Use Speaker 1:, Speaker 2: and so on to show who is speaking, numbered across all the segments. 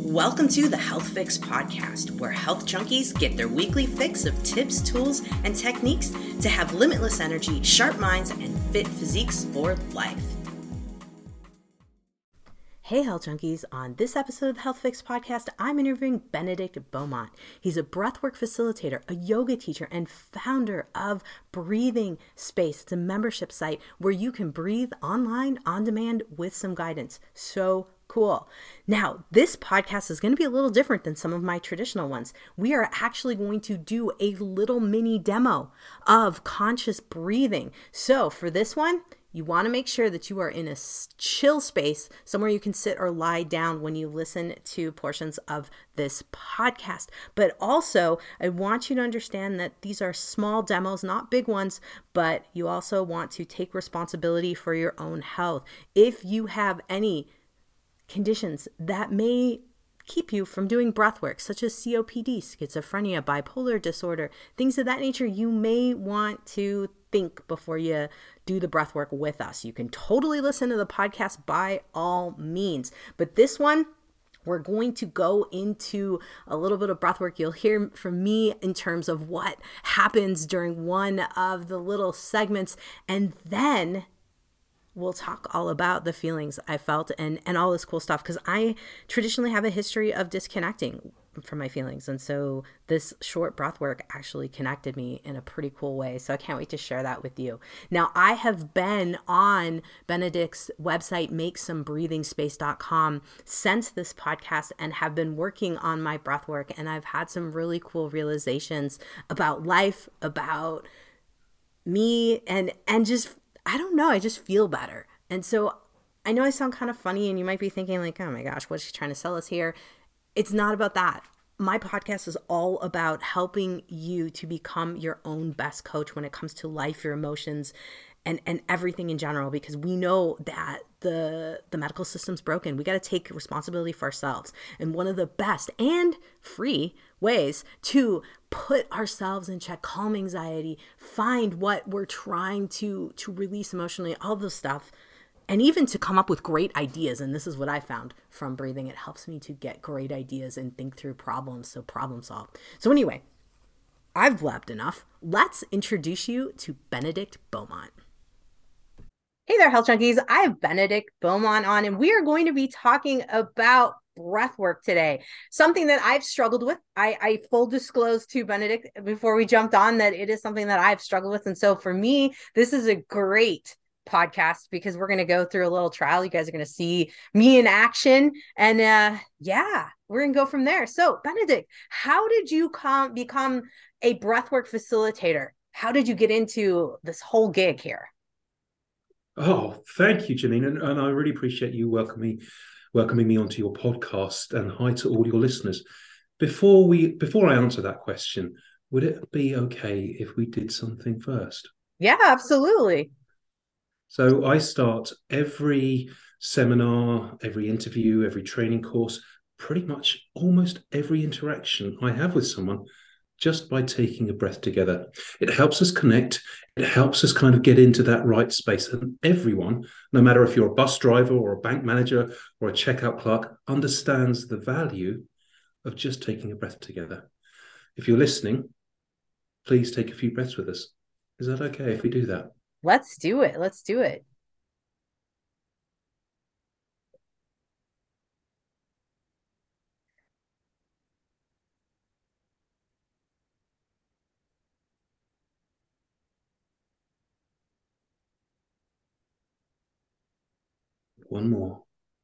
Speaker 1: Welcome to the Health Fix podcast, where health junkies get their weekly fix of tips, tools, and techniques to have limitless energy, sharp minds, and fit physiques for life. Hey, health junkies. On this episode of the Health Fix podcast, I'm interviewing Benedict Beaumont. He's a breathwork facilitator, a yoga teacher, and founder of Breathing Space. It's a membership site where you can breathe online, on demand, with some guidance. So cool. Now, this podcast is going to be a little different than some of my traditional ones. We are actually going to do a little mini demo of conscious breathing. So for this one, you want to make sure that you are in a chill space, somewhere you can sit or lie down when you listen to portions of this podcast. But also, I want you to understand that these are small demos, not big ones, but you also want to take responsibility for your own health. If you have any conditions that may keep you from doing breath work, such as COPD, schizophrenia, bipolar disorder, things of that nature, you may want to think before you do the breath work with us. You can totally listen to the podcast by all means. But this one, we're going to go into a little bit of breath work. You'll hear from me in terms of what happens during one of the little segments. And then we'll talk all about the feelings I felt and all this cool stuff, because I traditionally have a history of disconnecting from my feelings. And so this short breath work actually connected me in a pretty cool way. So I can't wait to share that with you. Now, I have been on Benedict's website, makesomebreathingspace.com, since this podcast and have been working on my breath work. And I've had some really cool realizations about life, about me, and just, I don't know, I just feel better. And so I know I sound kind of funny and you might be thinking like, oh my gosh, what's she trying to sell us here? It's not about that. My podcast is all about helping you to become your own best coach when it comes to life, your emotions, and everything in general, because we know that the medical system's broken. We got to take responsibility for ourselves. And one of the best and free ways to put ourselves in check, calm anxiety, find what we're trying to release emotionally, all this stuff, and even to come up with great ideas. And this is what I found from breathing. It helps me to get great ideas and think through problems, so problem solve. So anyway, I've blabbed enough. Let's introduce you to Benedict Beaumont. Hey there, health junkies. I have Benedict Beaumont on, and we are going to be talking about breath work today, something that I've struggled with. I full disclose to Benedict before we jumped on that it is something that I've struggled with. And so for me, this is a great podcast because we're going to go through a little trial. You guys are going to see me in action, and we're going to go from there. So Benedict, how did you become a breathwork facilitator? How did you get into this whole gig here?
Speaker 2: Oh, thank you, Janine. And I really appreciate you welcoming me onto your podcast, and hi to all your listeners. Before I answer that question, would it be okay if we did something first?
Speaker 1: Yeah, absolutely.
Speaker 2: So I start every seminar, every interview, every training course, pretty much almost every interaction I have with someone, just by taking a breath together. It helps us connect. It helps us kind of get into that right space. And everyone, no matter if you're a bus driver or a bank manager or a checkout clerk, understands the value of just taking a breath together. If you're listening, please take a few breaths with us. Is that okay if we do that?
Speaker 1: Let's do it. Let's do it.
Speaker 2: One more.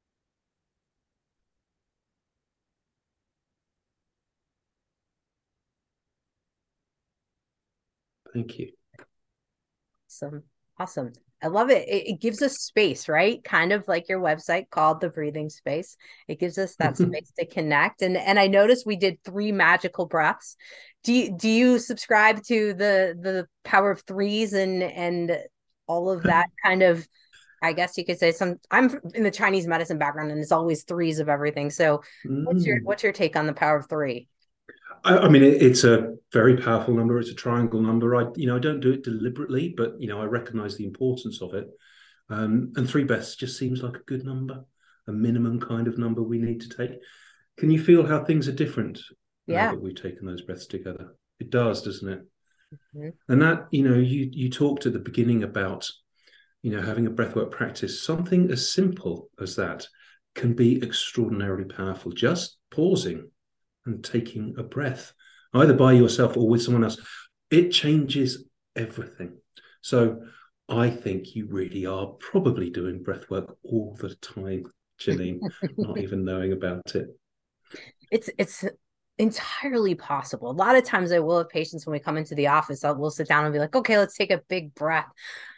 Speaker 2: Thank you.
Speaker 1: Awesome. I love it. It gives us space, right? Kind of like your website called The Breathing Space. It gives us that space to connect. And I noticed we did 3 magical breaths. Do you subscribe to the power of threes and all of that kind of, I guess you could say I'm in the Chinese medicine background and it's always threes of everything. So what's your take on the power of 3?
Speaker 2: I mean, it's a very powerful number. It's a triangle number. I don't do it deliberately, but I recognize the importance of it. And 3 breaths just seems like a good number, a minimum kind of number we need to take. Can you feel how things are different now
Speaker 1: Yeah.
Speaker 2: that we've taken those breaths together? It does, doesn't it?
Speaker 1: Mhm.
Speaker 2: And that, you talked at the beginning about, having a breathwork practice. Something as simple as that can be extraordinarily powerful. Just pausing and taking a breath, either by yourself or with someone else, it changes everything. So I think you really are probably doing breathwork all the time, Janine, not even knowing about it.
Speaker 1: It's entirely possible. A lot of times I will have patients when we come into the office, we'll sit down and be like, okay, let's take a big breath.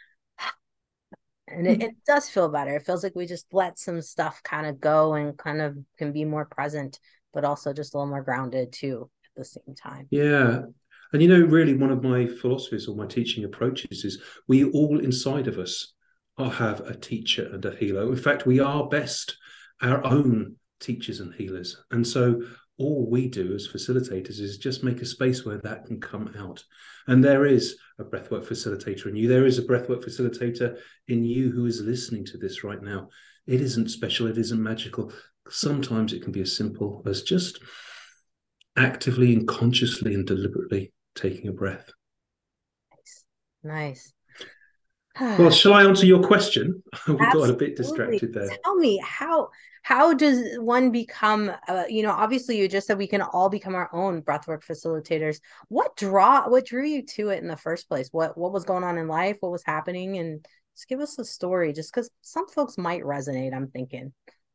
Speaker 1: And it does feel better. It feels like we just let some stuff kind of go and kind of can be more present, but also just a little more grounded too at the same time.
Speaker 2: Yeah. And really one of my philosophies or my teaching approaches is we all inside of us have a teacher and a healer. In fact, we are best our own teachers and healers. And so all we do as facilitators is just make a space where that can come out. And there is a breathwork facilitator in you. There is a breathwork facilitator in you who is listening to this right now. It isn't special. It isn't magical. Sometimes it can be as simple as just actively and consciously and deliberately taking a breath.
Speaker 1: Nice.
Speaker 2: Well,
Speaker 1: Nice.
Speaker 2: shall I answer your question? We got a bit
Speaker 1: Absolutely.
Speaker 2: distracted there.
Speaker 1: Tell me how does one become obviously you just said we can all become our own breathwork facilitators. What drew you to it in the first place? What was going on in life? What was happening? And just give us a story just because some folks might resonate, I'm thinking.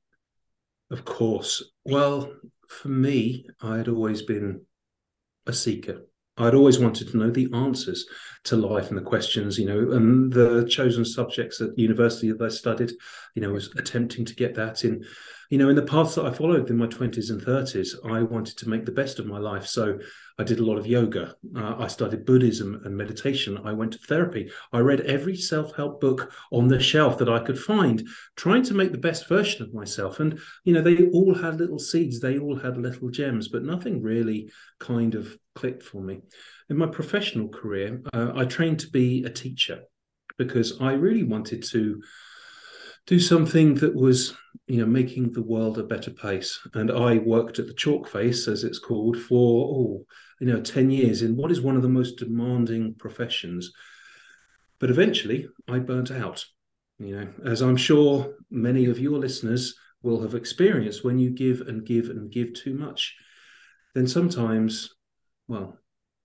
Speaker 2: Of course. Well, for me, I had always been a seeker. I'd always wanted to know the answers to life and the questions, and the chosen subjects at university that I studied, was attempting to get that in the paths that I followed in my 20s and 30s. I wanted to make the best of my life. So I did a lot of yoga. I studied Buddhism and meditation. I went to therapy. I read every self-help book on the shelf that I could find, trying to make the best version of myself. And, they all had little seeds. They all had little gems, but nothing really kind of clicked for me. In my professional career, I trained to be a teacher because I really wanted to do something that was, making the world a better place. And I worked at the Chalk Face, as it's called, for 10 years in what is one of the most demanding professions. But eventually, I burnt out. As I'm sure many of your listeners will have experienced, when you give and give and give too much, then sometimes, well,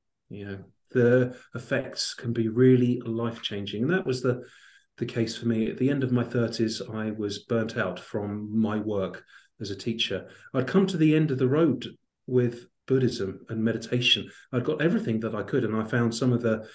Speaker 2: the effects can be really life-changing. And that was the case for me. At the end of my 30s, I was burnt out from my work as a teacher. I'd come to the end of the road with Buddhism and meditation. I'd got everything that I could, and I found some of the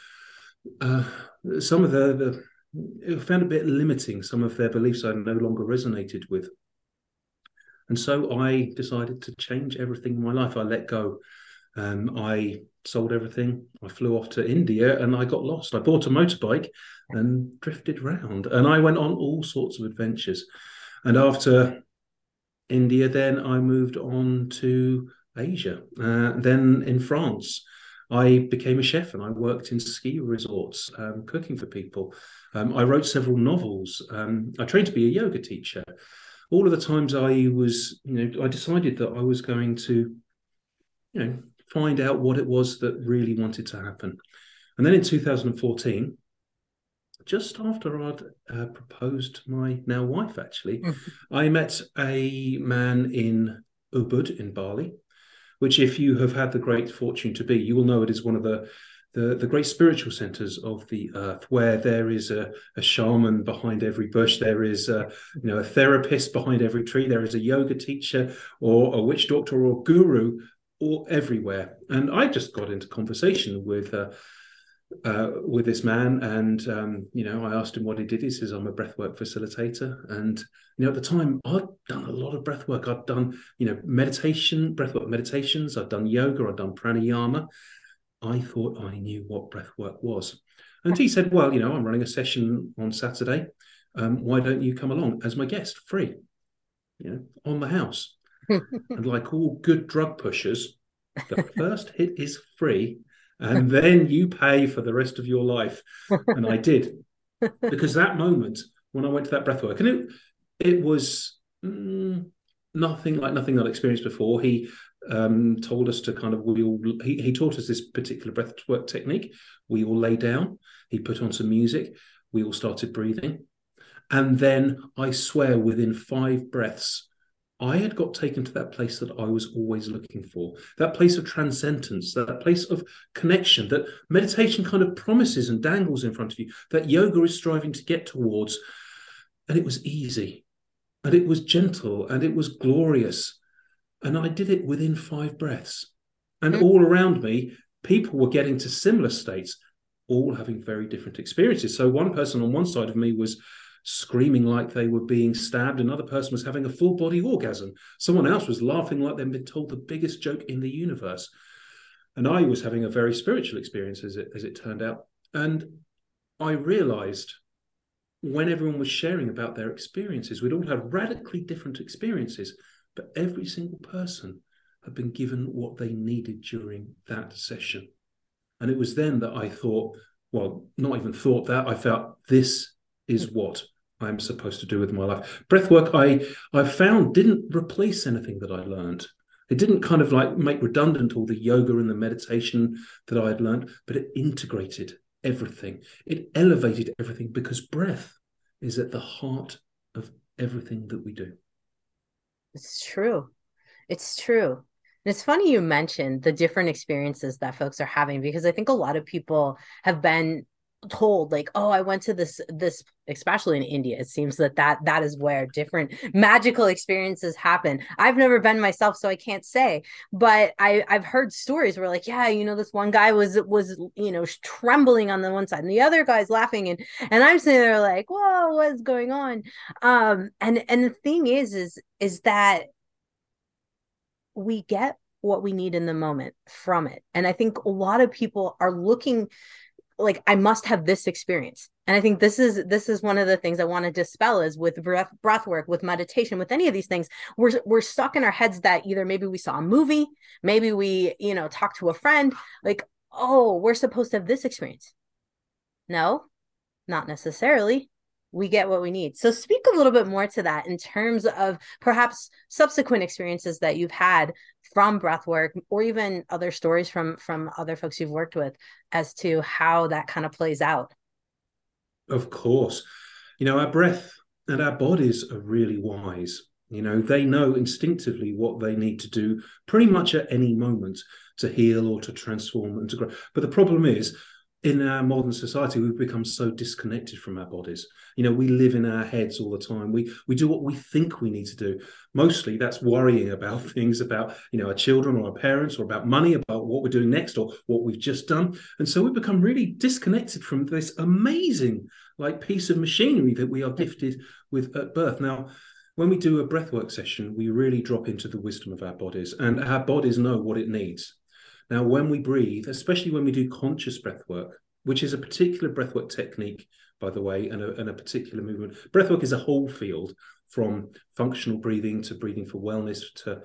Speaker 2: it found a bit limiting. Some of their beliefs I no longer resonated with. And so I decided to change everything in my life. I let go. I sold everything. I flew off to India and I got lost. I bought a motorbike and drifted around. And I went on all sorts of adventures. And after India, then I moved on to Asia. Then in France, I became a chef and I worked in ski resorts, cooking for people. I wrote several novels. I trained to be a yoga teacher. All of the times I was, I decided that I was going to, find out what it was that really wanted to happen. And then in 2014, just after I'd proposed to my now wife, actually, I met a man in Ubud in Bali, which, if you have had the great fortune to be, you will know it is one of the great spiritual centers of the earth, where there is a shaman behind every bush, there is a therapist behind every tree, there is a yoga teacher or a witch doctor or guru or everywhere. And I just got into conversation with this man, and I asked him what he did. He says, I'm a breathwork facilitator. And at the time, I'd done a lot of breathwork. I'd done breathwork meditations, I'd done yoga, I'd done pranayama. I thought I knew what breathwork was. And he said, well, I'm running a session on Saturday. Why don't you come along as my guest, free, on the house? And like all good drug pushers, the first hit is free, and then you pay for the rest of your life. And I did, because that moment when I went to that breathwork, and it was nothing I'd experienced before. He told us to kind of he taught us this particular breathwork technique. We all lay down. He put on some music. We all started breathing, and then I swear, within 5 breaths, I had got taken to that place that I was always looking for, that place of transcendence, that place of connection that meditation kind of promises and dangles in front of you, that yoga is striving to get towards. And it was easy, and it was gentle, and it was glorious. And I did it within 5 breaths. And all around me, people were getting to similar states, all having very different experiences. So one person on one side of me was screaming like they were being stabbed. Another person was having a full body orgasm. Someone else was laughing like they'd been told the biggest joke in the universe. And I was having a very spiritual experience, as it turned out. And I realized when everyone was sharing about their experiences, we'd all had radically different experiences, but every single person had been given what they needed during that session. And it was then that I thought, well, not even thought that, I felt this is what I'm supposed to do with my life. Breathwork, I found, didn't replace anything that I learned. It didn't kind of like make redundant all the yoga and the meditation that I had learned, but it integrated everything. It elevated everything, because breath is at the heart of everything that we do.
Speaker 1: It's true. It's true. And it's funny you mentioned the different experiences that folks are having, because I think a lot of people have been told, like, oh, I went to this, especially in India, it seems that is where different magical experiences happen. I've never been myself, so I can't say, but I've heard stories where, like, yeah, this one guy was trembling on the one side and the other guy's laughing, and I'm sitting there like, whoa, what's going on? And the thing is that we get what we need in the moment from it. And I think a lot of people are looking like, I must have this experience. And I think this is one of the things I want to dispel, is with breath work, with meditation, with any of these things, we're stuck in our heads that either maybe we saw a movie, maybe we, talked to a friend, like, oh, we're supposed to have this experience. No, not necessarily. We get what we need. So speak a little bit more to that in terms of perhaps subsequent experiences that you've had from breathwork, or even other stories from other folks you've worked with, as to how that kind of plays out.
Speaker 2: Of course. Our breath and our bodies are really wise. They know instinctively what they need to do pretty much at any moment to heal or to transform and to grow. But the problem is, in our modern society, we've become so disconnected from our bodies. We live in our heads all the time. We do what we think we need to do. Mostly that's worrying about things about, our children or our parents, or about money, about what we're doing next, or what we've just done. And so we've become really disconnected from this amazing piece of machinery that we are gifted with at birth. Now, when we do a breathwork session, we really drop into the wisdom of our bodies, and our bodies know what it needs. Now, when we breathe, especially when we do conscious breath work, which is a particular breathwork technique, by the way, and a particular movement. Breathwork is a whole field, from functional breathing to breathing for wellness to,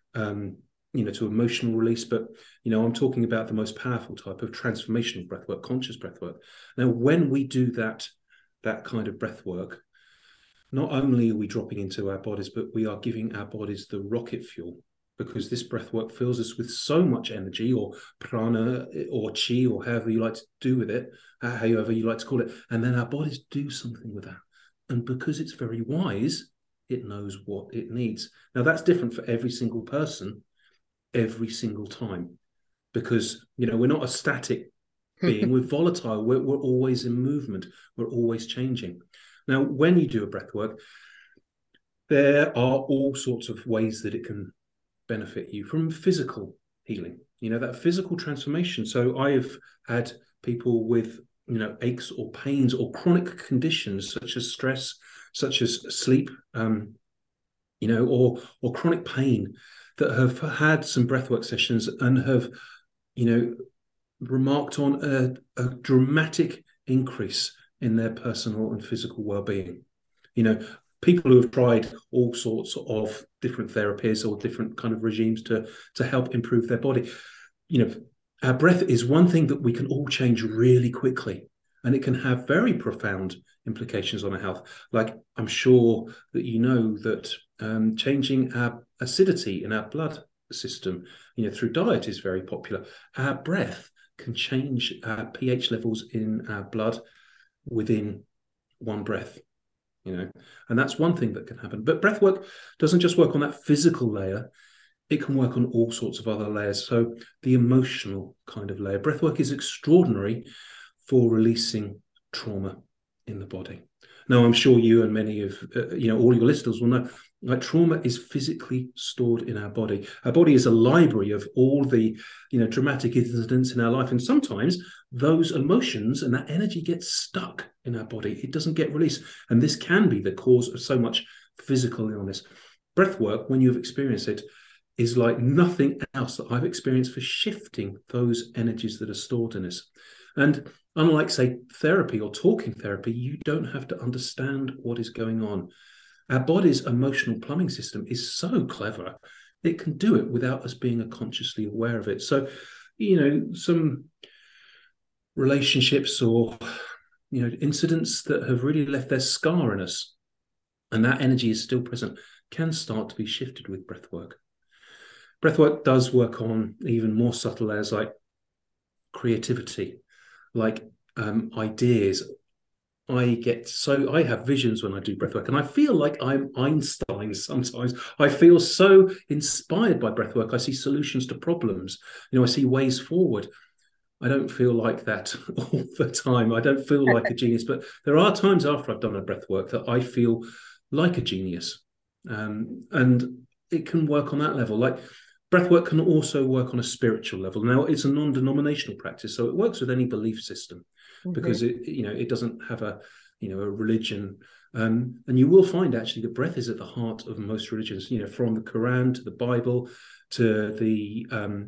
Speaker 2: to emotional release. But, I'm talking about the most powerful type of transformational breathwork, conscious breathwork. Now, when we do that kind of breathwork, not only are we dropping into our bodies, but we are giving our bodies the rocket fuel, because this breathwork fills us with so much energy, or prana, or chi, or however you like to do with it, however you like to call it. And then our bodies do something with that. And because it's very wise, it knows what it needs. Now, that's different for every single person, every single time, because, we're not a static being. We're volatile. We're always in movement. We're always changing. Now, when you do a breathwork, there are all sorts of ways that it can benefit you, from physical healing, that physical transformation. So I have had people with, aches or pains or chronic conditions, such as stress, such as sleep, or chronic pain, that have had some breathwork sessions and have, remarked on a dramatic increase in their personal and physical well-being. People who have tried all sorts of different therapies or different kind of regimes to help improve their body. Our breath is one thing that we can all change really quickly, and it can have very profound implications on our health. Like, I'm sure that that changing our acidity in our blood system, through diet is very popular. Our breath can change our pH levels in our blood within one breath, and that's one thing that can happen. But breath work doesn't just work on that physical layer. It can work on all sorts of other layers. So the emotional kind of layer. Breath work is extraordinary for releasing trauma in the body. Now, I'm sure you and many of, all your listeners will know, like, trauma is physically stored in our body. Our body is a library of all the, dramatic incidents in our life. And sometimes those emotions and that energy gets stuck in our body. It doesn't get released. And this can be the cause of so much physical illness. Breath work, when you've experienced it, is like nothing else that I've experienced for shifting those energies that are stored in us. And unlike, say, therapy or talking therapy, you don't have to understand what is going on. Our body's emotional plumbing system is so clever, it can do it without us being consciously aware of it. So, some relationships or, incidents that have really left their scar in us, and that energy is still present, can start to be shifted with breath work. Breath work does work on even more subtle layers like creativity, like ideas. I have visions when I do breath work, and I feel like I'm Einstein sometimes. I feel so inspired by breath work. I see solutions to problems. I see ways forward. I don't feel like that all the time. I don't feel like a genius, but there are times after I've done a breath work that I feel like a genius. And it can work on that level. Like, breathwork can also work on a spiritual level. Now, it's a non-denominational practice, so it works with any belief system, because it doesn't have a religion. And you will find actually that breath is at the heart of most religions. From the Quran to the Bible to the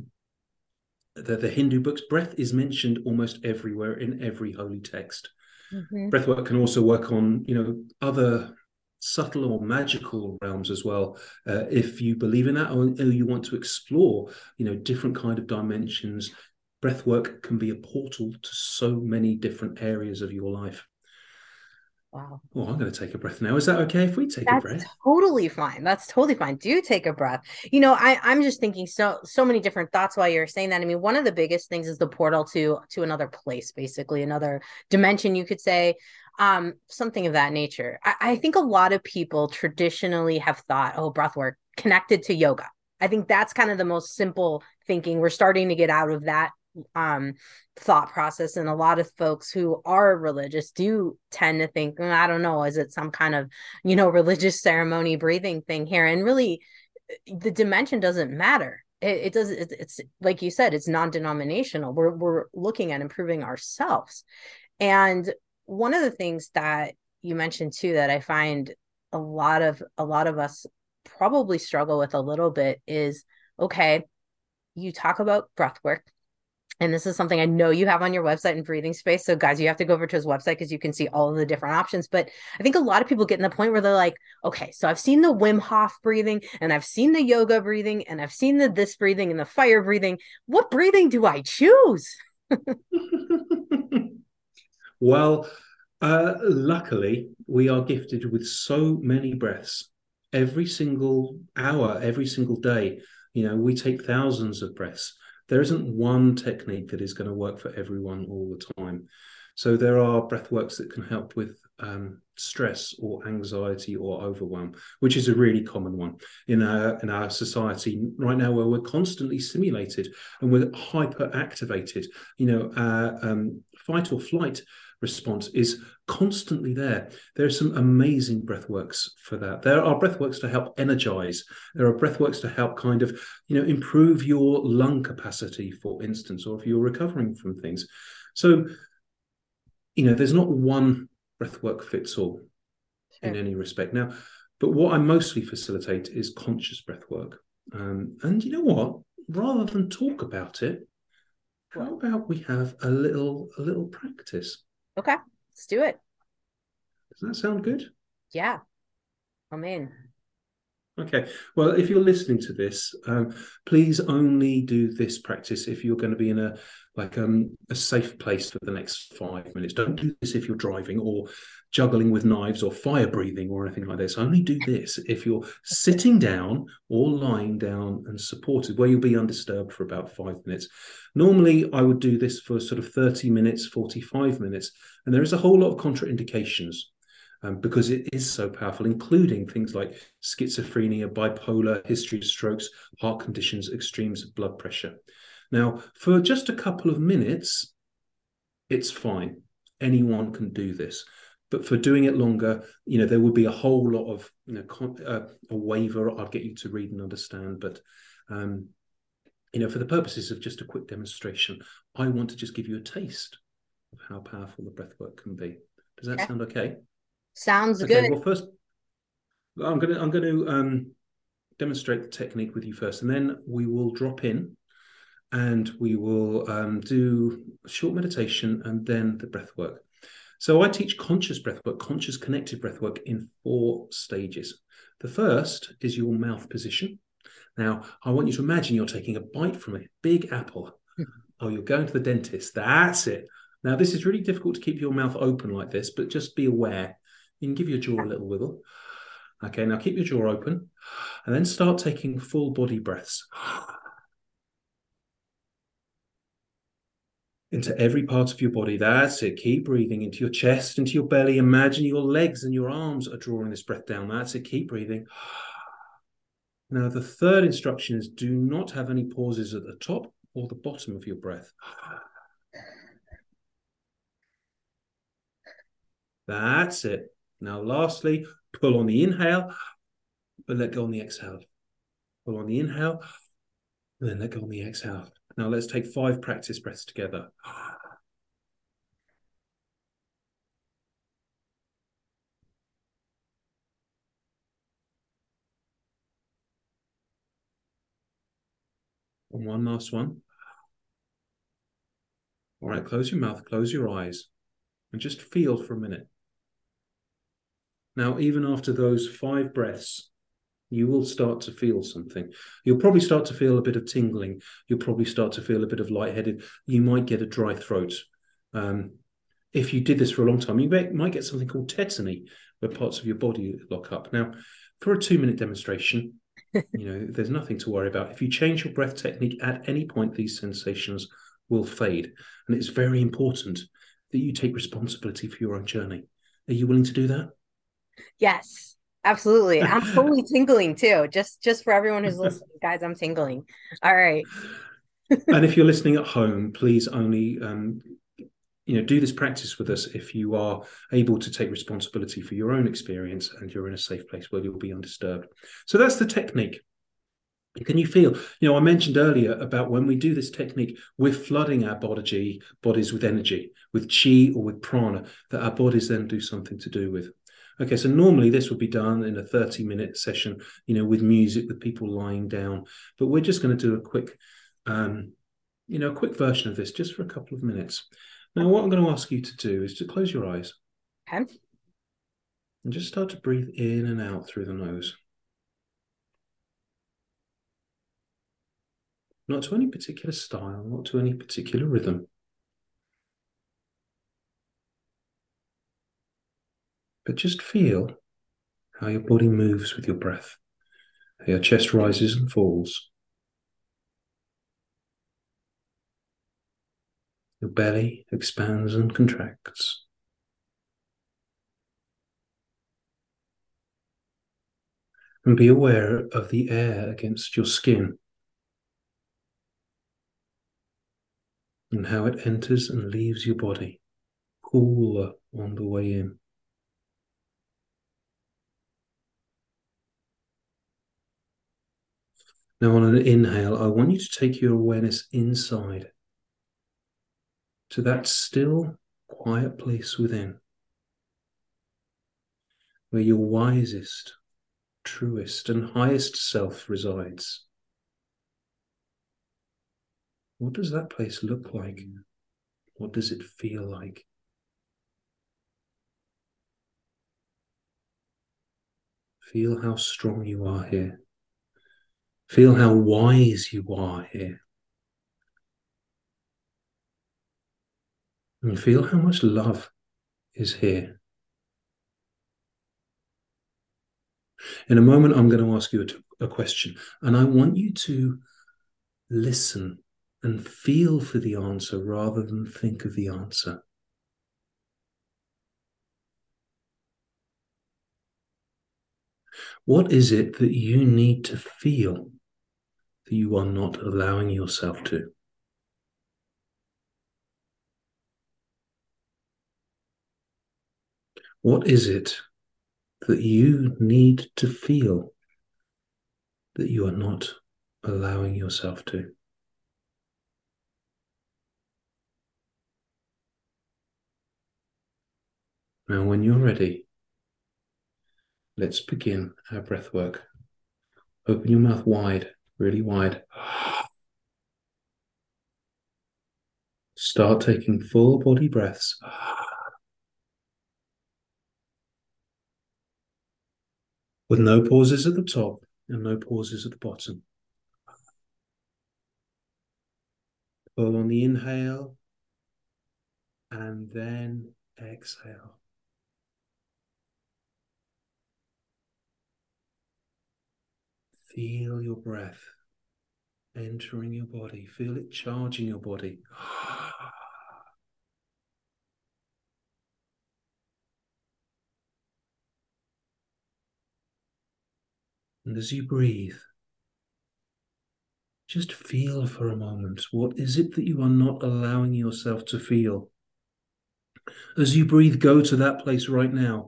Speaker 2: Hindu books, breath is mentioned almost everywhere in every holy text. Breathwork can also work on other subtle or magical realms as well, if you believe in that, or you want to explore different kind of dimensions. Breathwork can be a portal to so many different areas of your life.
Speaker 1: Wow.
Speaker 2: Oh, I'm going to take a breath now. Is that okay if we take a breath?
Speaker 1: Totally fine. That's totally fine. Do take a breath. I'm just thinking so many different thoughts while you're saying that. I mean, one of the biggest things is the portal to another place, basically another dimension, you could say, something of that nature. I think a lot of people traditionally have thought, oh, breath work connected to yoga. I think that's kind of the most simple thinking. We're starting to get out of that thought process, and a lot of folks who are religious do tend to think, I don't know, is it some kind of religious ceremony breathing thing here? And really, the dimension doesn't matter. It's like you said, it's non-denominational. We're looking at improving ourselves. And one of the things that you mentioned too that I find a lot of us probably struggle with a little bit is, okay, you talk about breath work. And this is something I know you have on your website in Breathing Space. So guys, you have to go over to his website because you can see all of the different options. But I think a lot of people get in the point where they're like, okay, so I've seen the Wim Hof breathing, and I've seen the yoga breathing, and I've seen the this breathing and the fire breathing. What breathing do I choose?
Speaker 2: Well, luckily, we are gifted with so many breaths every single hour, every single day. We take thousands of breaths. There isn't one technique that is going to work for everyone all the time. So there are breath works that can help with stress or anxiety or overwhelm, which is a really common one in our society right now, where we're constantly stimulated and we're hyper activated. Our fight or flight response is constantly there. There are some amazing breathworks for that. There are breathworks to help energize. There are breathworks to help kind of, improve your lung capacity, for instance, or if you're recovering from things. So, there's not one breathwork fits all in any respect. Now, but what I mostly facilitate is conscious breathwork. And you know what? Rather than talk about it, how about we have a little practice?
Speaker 1: Okay, let's do it.
Speaker 2: Does that sound good?
Speaker 1: Yeah, I'm in.
Speaker 2: Okay. Well, if you're listening to this, please only do this practice if you're going to be in a safe place for the next 5 minutes. Don't do this if you're driving or juggling with knives or fire breathing or anything like this. Only do this if you're sitting down or lying down and supported, where you'll be undisturbed for about 5 minutes. Normally, I would do this for sort of 30 minutes, 45 minutes, and there is a whole lot of contraindications because it is so powerful, including things like schizophrenia, bipolar, history of strokes, heart conditions, extremes of blood pressure. Now, for just a couple of minutes, it's fine. Anyone can do this. But for doing it longer, there would be a whole lot of, a waiver I'd get you to read and understand. But, for the purposes of just a quick demonstration, I want to just give you a taste of how powerful the breath work can be. Does that sound okay?
Speaker 1: Sounds
Speaker 2: okay,
Speaker 1: good.
Speaker 2: Well, first, I'm going to demonstrate the technique with you first, and then we will drop in and we will do a short meditation and then the breath work. So I teach conscious breath work, conscious connected breath work in 4 stages. The first is your mouth position. Now, I want you to imagine you're taking a bite from a big apple. Oh, you're going to the dentist. That's it. Now, this is really difficult to keep your mouth open like this, but just be aware. You can give your jaw a little wiggle. Okay, now keep your jaw open and then start taking full body breaths into every part of your body. That's it. Keep breathing into your chest, into your belly. Imagine your legs and your arms are drawing this breath down. That's it. Keep breathing. Now, the third instruction is do not have any pauses at the top or the bottom of your breath. That's it. Now, lastly, pull on the inhale, but let go on the exhale. Pull on the inhale, and then let go on the exhale. Now, let's take 5 practice breaths together. And one last one. All right, close your mouth, close your eyes, and just feel for a minute. Now, even after those 5 breaths, you will start to feel something. You'll probably start to feel a bit of tingling. You'll probably start to feel a bit of lightheaded. You might get a dry throat. If you did this for a long time, you might get something called tetany, where parts of your body lock up. Now, for a 2-minute demonstration, there's nothing to worry about. If you change your breath technique at any point, these sensations will fade. And it's very important that you take responsibility for your own journey. Are you willing to do that?
Speaker 1: Yes, absolutely. I'm totally tingling too. Just for everyone who's listening, guys, I'm tingling. All right.
Speaker 2: And if you're listening at home, please only do this practice with us if you are able to take responsibility for your own experience and you're in a safe place where you'll be undisturbed. So that's the technique. Can you feel, I mentioned earlier about when we do this technique, we're flooding our bodies with energy, with chi or with prana, that our bodies then do something to do with. Okay, so normally this would be done in a 30-minute session, with music, with people lying down. But we're just going to do a quick version of this just for a couple of minutes. Now, what I'm going to ask you to do is to close your eyes.
Speaker 1: Okay.
Speaker 2: And just start to breathe in and out through the nose. Not to any particular style, not to any particular rhythm. But just feel how your body moves with your breath, how your chest rises and falls. Your belly expands and contracts. And be aware of the air against your skin and how it enters and leaves your body, cooler on the way in. Now, on an inhale, I want you to take your awareness inside to that still, quiet place within, where your wisest, truest, and highest self resides. What does that place look like? What does it feel like? Feel how strong you are here. Feel how wise you are here. And feel how much love is here. In a moment, I'm going to ask you a question, and I want you to listen and feel for the answer rather than think of the answer. What is it that you need to feel that you are not allowing yourself to? What is it that you need to feel that you are not allowing yourself to? Now, when you're ready, let's begin our breath work. Open your mouth wide, really wide. Start taking full body breaths. With no pauses at the top and no pauses at the bottom. Pull on the inhale and then exhale. Feel your breath entering your body. Feel it charging your body. And as you breathe, just feel for a moment. What is it that you are not allowing yourself to feel? As you breathe, go to that place right now.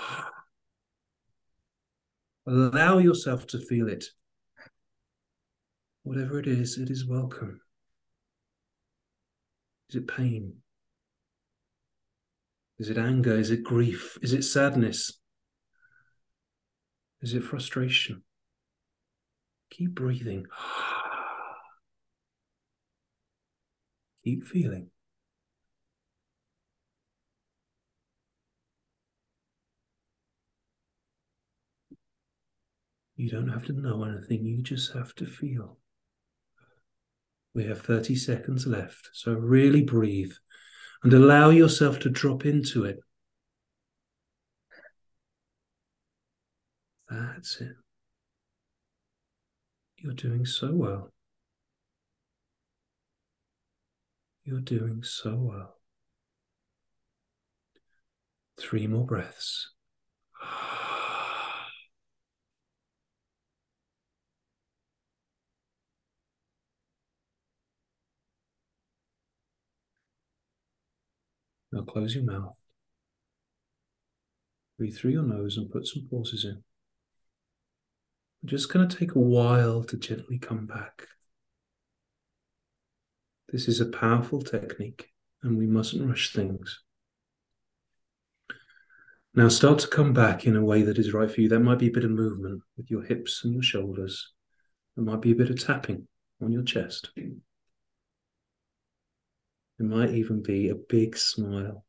Speaker 2: Allow yourself to feel it. Whatever it is welcome. Is it pain? Is it anger? Is it grief? Is it sadness? Is it frustration? Keep breathing. Keep feeling. You don't have to know anything, you just have to feel. We have 30 seconds left, so really breathe and allow yourself to drop into it. That's it. You're doing so well. You're doing so well. 3 more breaths. Now close your mouth. Breathe through your nose and put some pauses in. I'm just going to take a while to gently come back. This is a powerful technique and we mustn't rush things. Now start to come back in a way that is right for you. That might be a bit of movement with your hips and your shoulders. There might be a bit of tapping on your chest. It might even be a big smile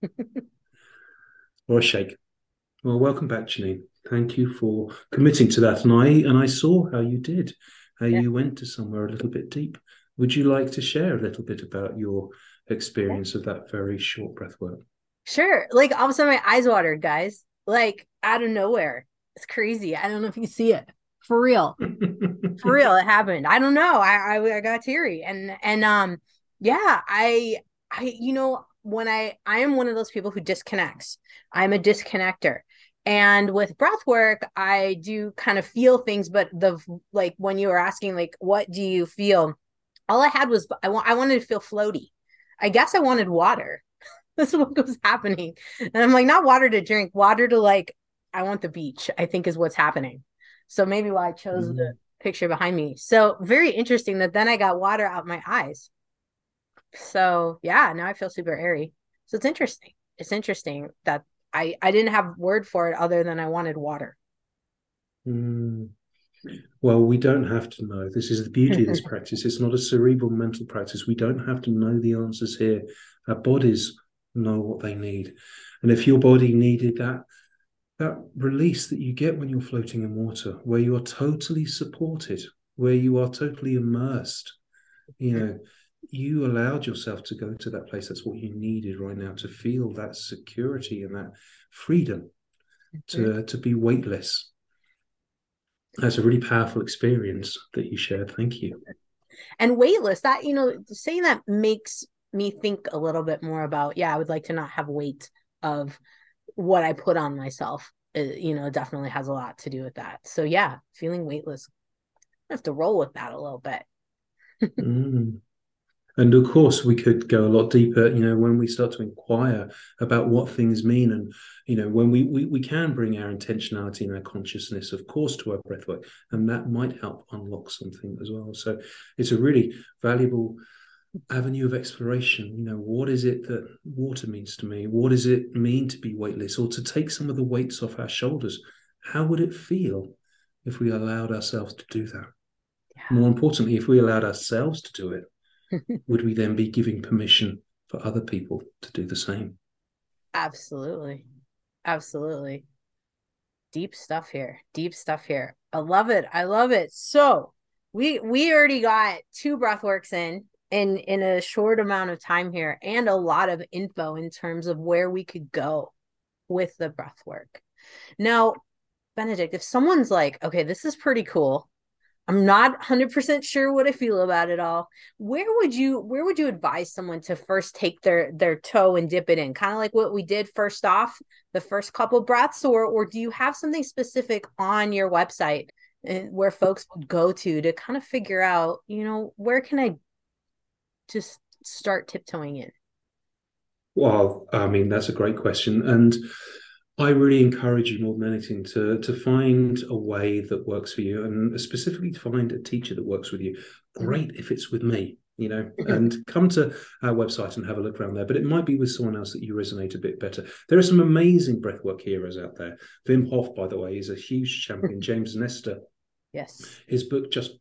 Speaker 2: or a shake. Well, welcome back, Janine. Thank you for committing to that. And I saw how you did, how you went to somewhere a little bit deep. Would you like to share a little bit about your experience of that very short breath work?
Speaker 1: Sure. Like all of a sudden my eyes watered, guys. Like out of nowhere. It's crazy. I don't know if you see it. For real. For real, it happened. I don't know. I got teary. And yeah, when I am one of those people who disconnects. I'm a disconnector. And with breath work, I do kind of feel things, but like when you were asking like what do you feel? All I had was I wanted to feel floaty. I guess I wanted water. This is what was happening. And I'm like, not water to drink, water to like, I want the beach, I think is what's happening. So maybe why I chose the picture behind me. So very interesting that then I got water out my eyes. So yeah, now I feel super airy. So it's interesting. It's interesting that I didn't have word for it other than I wanted water.
Speaker 2: Well, we don't have to know. This is the beauty of this practice. It's not a cerebral mental practice. We don't have to know the answers here. Our bodies know what they need. And if your body needed that that release that you get when you're floating in water, where you are totally supported, where you are totally immersed. You know, you allowed yourself to go to that place. That's what you needed right now, to feel that security and that freedom, to be weightless. That's a really powerful experience that you shared. Thank you.
Speaker 1: And weightless, that, saying that makes me think a little bit more about, I would like to not have weight of what I put on myself. Definitely has a lot to do with that. So feeling weightless. I have to roll with that a little bit.
Speaker 2: Mm. And of course, we could go a lot deeper, when we start to inquire about what things mean. And, when we can bring our intentionality and our consciousness, of course, to our breathwork, and that might help unlock something as well. So it's a really valuable avenue of exploration. What is it that water means to me? What does it mean to be weightless, or to take some of the weights off our shoulders? How would it feel if we allowed ourselves to do that? More importantly, if we allowed ourselves to do it, would we then be giving permission for other people to do the same?
Speaker 1: Absolutely. Absolutely. Deep stuff here. Deep stuff here. I love it. I love it. So we already got 2 breathworks in a short amount of time here, and a lot of info in terms of where we could go with the breathwork. Now, Benedict, if someone's like, okay, this is pretty cool, I'm not 100% sure what I feel about it all, where would you advise someone to first take their toe and dip it in, kind of like what we did first off, the first couple breaths, or do you have something specific on your website where folks would go to kind of figure out, where can I just start tiptoeing in?
Speaker 2: Well, I mean, that's a great question. And I really encourage you more than anything to find a way that works for you, and specifically to find a teacher that works with you. Great if it's with me, and come to our website and have a look around there. But it might be with someone else that you resonate a bit better. There are some amazing breathwork heroes out there. Wim Hof, by the way, is a huge champion. James Nestor,
Speaker 1: Yes,
Speaker 2: his book, Just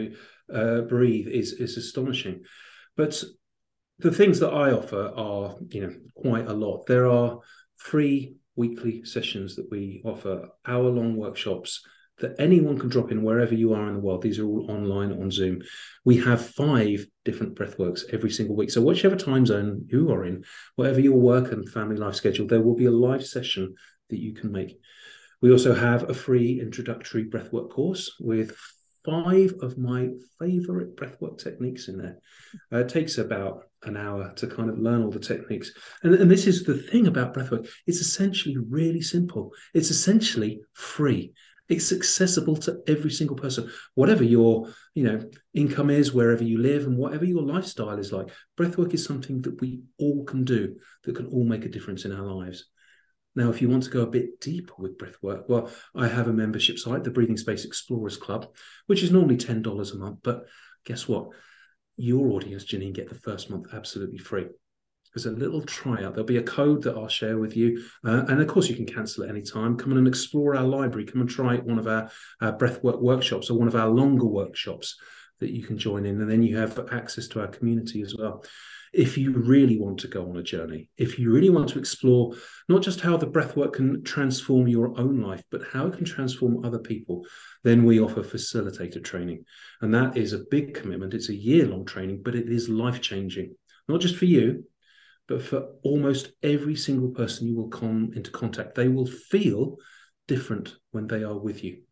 Speaker 2: Breathe, is astonishing. But the things that I offer are, quite a lot. There are 3 weekly sessions that we offer, hour-long workshops that anyone can drop in wherever you are in the world. These are all online on Zoom. We have 5 different breathworks every single week. So whichever time zone you are in, whatever your work and family life schedule, there will be a live session that you can make. We also have a free introductory breathwork course with 5 of my favorite breathwork techniques in there. It takes about an hour to kind of learn all the techniques. And this is the thing about breathwork. It's essentially really simple. It's essentially free. It's accessible to every single person, whatever your, income is, wherever you live, and whatever your lifestyle is like. Breathwork is something that we all can do, that can all make a difference in our lives. Now, if you want to go a bit deeper with breathwork, well, I have a membership site, the Breathing Space Explorers Club, which is normally $10 a month. But guess what? Your audience, Janine, get the first month absolutely free. There's a little tryout. There'll be a code that I'll share with you. And of course, you can cancel at any time. Come in and explore our library. Come and try one of our breathwork workshops, or one of our longer workshops that you can join in. And then you have access to our community as well. If you really want to go on a journey, if you really want to explore not just how the breathwork can transform your own life, but how it can transform other people, then we offer facilitator training. And that is a big commitment. It's a year-long training, but it is life-changing, not just for you, but for almost every single person you will come into contact. They will feel different when they are with you.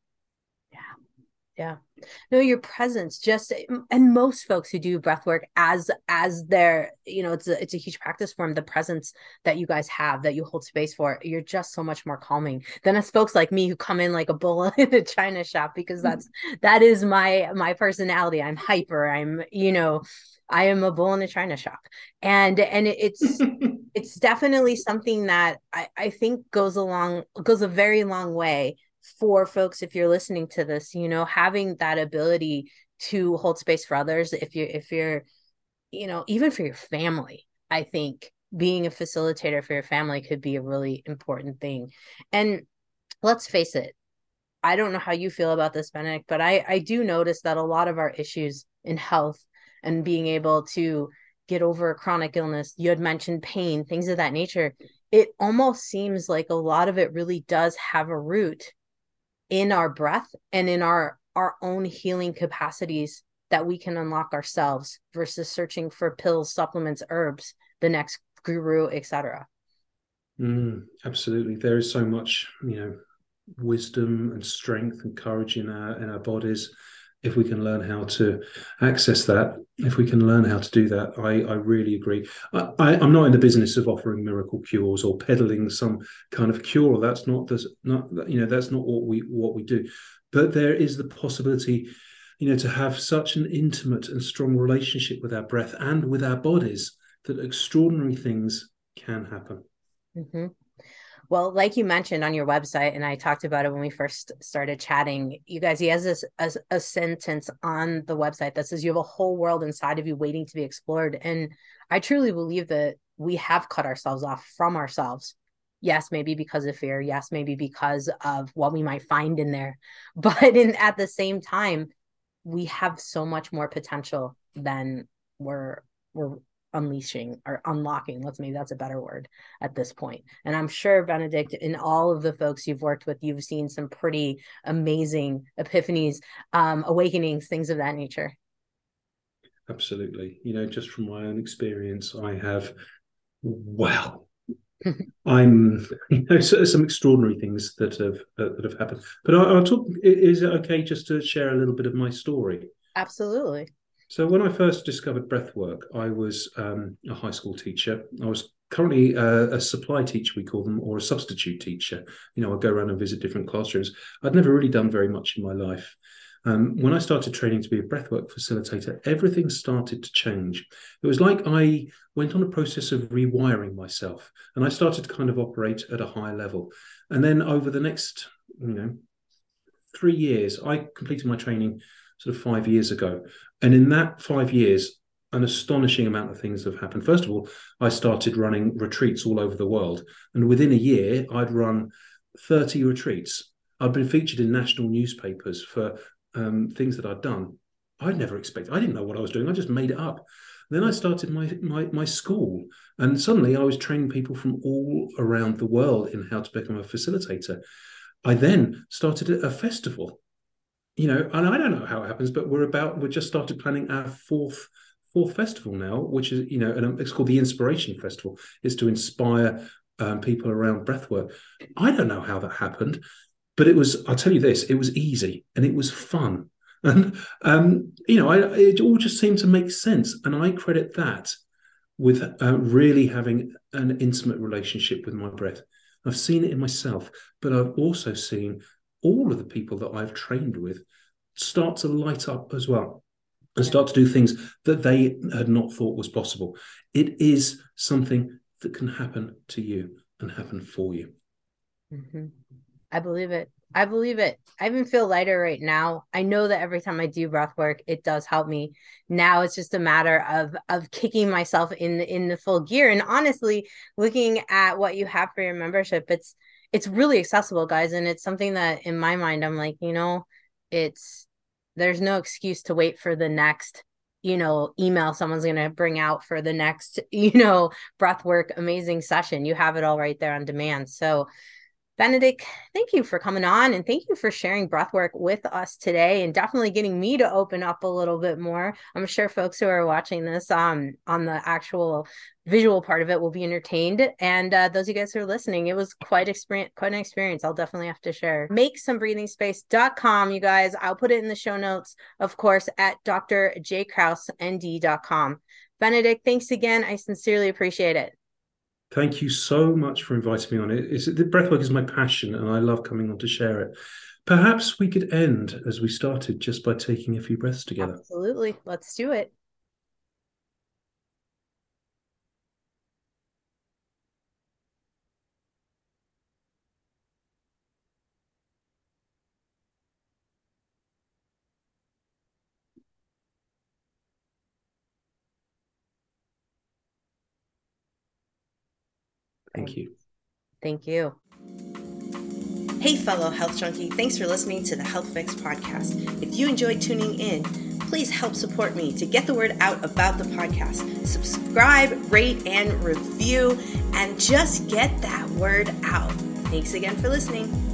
Speaker 1: Yeah. No, your presence just, and most folks who do breath work as their, it's a huge practice form. The presence that you guys have, that you hold space for, you're just so much more calming than as folks like me who come in like a bull in a china shop, because that is my personality. I'm hyper. I am a bull in a china shop. And it's definitely something that I think goes a very long way for folks. If you're listening to this, having that ability to hold space for others, if you're even for your family, I think being a facilitator for your family could be a really important thing. And let's face it, I don't know how you feel about this, Benedict, but I do notice that a lot of our issues in health and being able to get over a chronic illness, you had mentioned pain, things of that nature, it almost seems like a lot of it really does have a root in our breath and in our own healing capacities that we can unlock ourselves versus searching for pills, supplements, herbs, the next guru, etc.
Speaker 2: Absolutely. There is so much, wisdom and strength and courage in our bodies. If we can learn how to access that, if we can learn how to do that, I really agree. I'm not in the business of offering miracle cures or peddling some kind of cure. That's that's not what we do. But there is the possibility, to have such an intimate and strong relationship with our breath and with our bodies that extraordinary things can happen.
Speaker 1: Mm-hmm. Well, like you mentioned on your website, and I talked about it when we first started chatting, you guys, he has this a sentence on the website that says you have a whole world inside of you waiting to be explored. And I truly believe that we have cut ourselves off from ourselves. Yes, maybe because of fear. Yes, maybe because of what we might find in there. But at the same time, we have so much more potential than we're unleashing or unlocking. Maybe that's a better word at this point. And I'm sure, Benedict, in all of the folks you've worked with, you've seen some pretty amazing epiphanies, awakenings, things of that nature.
Speaker 2: Absolutely. Just from my own experience, I have, wow. I'm, some extraordinary things that have happened. But I'll talk. Is it okay just to share a little bit of my story?
Speaker 1: Absolutely.
Speaker 2: So when I first discovered breath work, I was a high school teacher. I was currently a supply teacher, we call them, or a substitute teacher. I go around and visit different classrooms. I'd never really done very much in my life. When I started training to be a breathwork facilitator, everything started to change. It was like I went on a process of rewiring myself, and I started to kind of operate at a higher level. And then over the next, 3 years, I completed my training sort of 5 years ago. And in that 5 years, an astonishing amount of things have happened. First of all, I started running retreats all over the world. And within a year, I'd run 30 retreats. I'd been featured in national newspapers for things that I'd done. I'd never expected. I didn't know what I was doing. I just made it up. Then I started my school, and suddenly I was training people from all around the world in how to become a facilitator. I then started a festival, and I don't know how it happens, but we're just started planning our fourth festival now, which is, and it's called the Inspiration Festival. It's to inspire people around breathwork. I don't know how that happened, but I'll tell you this, it was easy and it was fun. And, it all just seemed to make sense. And I credit that with really having an intimate relationship with my breath. I've seen it in myself, but I've also seen all of the people that I've trained with start to light up as well and start to do things that they had not thought was possible. It is something that can happen to you and happen for you.
Speaker 1: Mm-hmm. I believe it. I believe it. I even feel lighter right now. I know that every time I do breath work, it does help me. Now it's just a matter of kicking myself in the full gear. And honestly, looking at what you have for your membership, it's really accessible, guys. And it's something that in my mind, I'm like, there's no excuse to wait for the next, email someone's going to bring out for the next, breath work amazing session. You have it all right there on demand. So Benedict, thank you for coming on and thank you for sharing breathwork with us today and definitely getting me to open up a little bit more. I'm sure folks who are watching this on the actual visual part of it will be entertained. And those of you guys who are listening, it was quite an experience. I'll definitely have to share. MakeSomeBreathingSpace.com, you guys. I'll put it in the show notes, of course, at drjkrausnd.com. Benedict, thanks again. I sincerely appreciate it.
Speaker 2: Thank you so much for inviting me on it. The breathwork is my passion, and I love coming on to share it. Perhaps we could end as we started, just by taking a few breaths together.
Speaker 1: Absolutely. Let's do it.
Speaker 2: Thank you.
Speaker 1: Thank you. Hey, fellow health junkie, thanks for listening to the Health Fix podcast. If you enjoyed tuning in, please help support me to get the word out about the podcast. Subscribe, rate, and review, and just get that word out. Thanks again for listening.